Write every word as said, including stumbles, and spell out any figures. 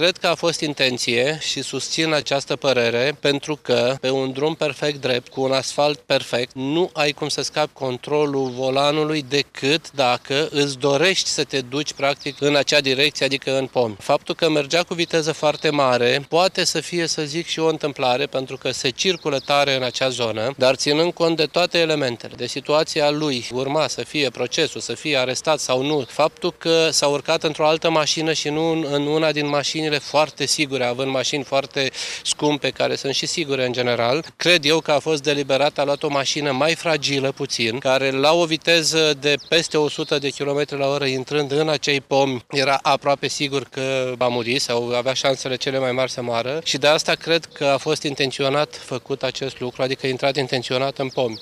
Cred că a fost intenție și susțin această părere pentru că pe un drum perfect drept, cu un asfalt perfect, nu ai cum să scapi controlul volanului decât dacă îți dorești să te duci practic în acea direcție, adică în pomi. Faptul că mergea cu viteză foarte mare poate să fie, să zic, și o întâmplare pentru că se circulă tare în acea zonă, dar ținând cont de toate elementele, de situația lui, urma să fie procesul, să fie arestat sau nu, faptul că s-a urcat într-o altă mașină și nu în una din mașinile foarte sigure, având mașini foarte scumpe, care sunt și sigure în general, cred eu că a fost deliberat, a luat o mașină mai fragilă puțin, care la o viteză de peste o sută de kilometri la oră, intrând în acei pomi, era aproape sigur că va muri sau avea șansele cele mai mari să moară și de asta cred că a fost intenționat făcut acest lucru, adică intrat intenționat în pomi.